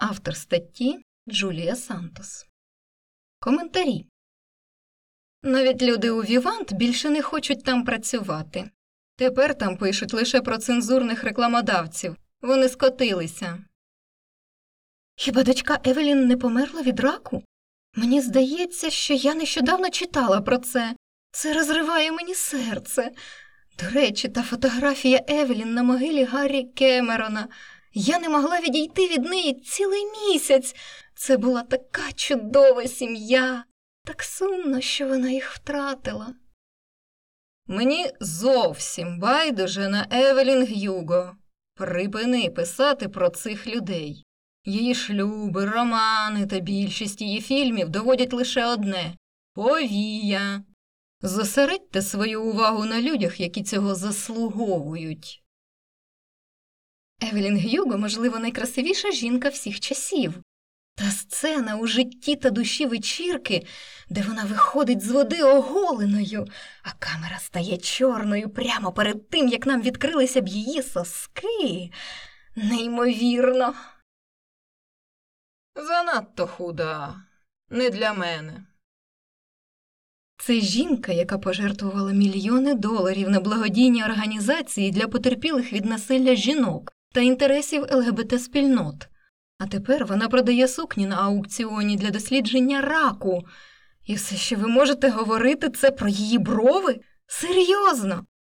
Автор статті Джулія Сантос. Коментарі. Навіть люди у Вівант більше не хочуть там працювати. Тепер там пишуть лише про цензурних рекламодавців. Вони скотилися. Хіба дочка Евелін не померла від раку? Мені здається, що я нещодавно читала про це. Це розриває мені серце. До речі, та фотографія Евелін на могилі Гаррі Кемерона. Я не могла відійти від неї цілий місяць. Це була така чудова сім'я. Так сумно, що вона їх втратила. Мені зовсім байдуже на Евелін Г'юго. Припини писати про цих людей. Її шлюби, романи та більшість її фільмів доводять лише одне – повія. Зосередьте свою увагу на людях, які цього заслуговують. Евелін Г'юго, можливо, найкрасивіша жінка всіх часів. Та сцена у житті та душі вечірки, де вона виходить з води оголеною, а камера стає чорною прямо перед тим, як нам відкрилися б її соски. Неймовірно. Занадто худа. Не для мене. Це жінка, яка пожертвувала мільйони доларів на благодійні організації для потерпілих від насилля жінок та інтересів ЛГБТ-спільнот. А тепер вона продає сукні на аукціоні для дослідження раку. І все, що ви можете говорити, це про її брови? Серйозно?